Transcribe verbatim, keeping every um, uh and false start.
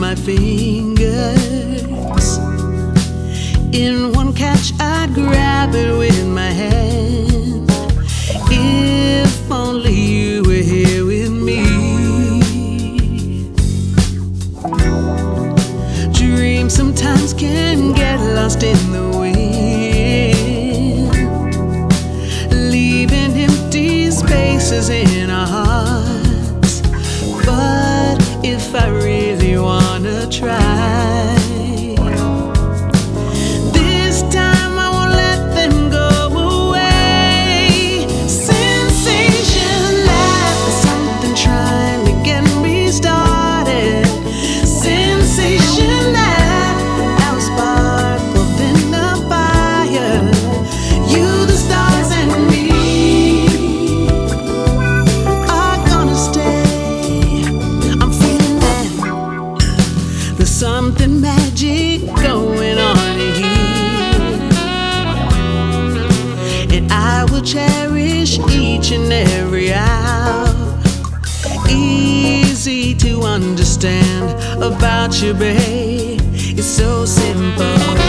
my fingers. In one catch, I'd grab it with my hand. If only you were here with me. Dreams sometimes can get lost in the wind, leaving empty spaces in our hearts. But if I really wanna try, this time I won't let them go away. Sensation left, there's something trying to get me started. Sensation left, now a spark within the fire. You, the stars, and me are gonna stay. I'm feeling that there's something magic going on here, and I will cherish each and every hour. Easy to understand about you, babe. It's so simple.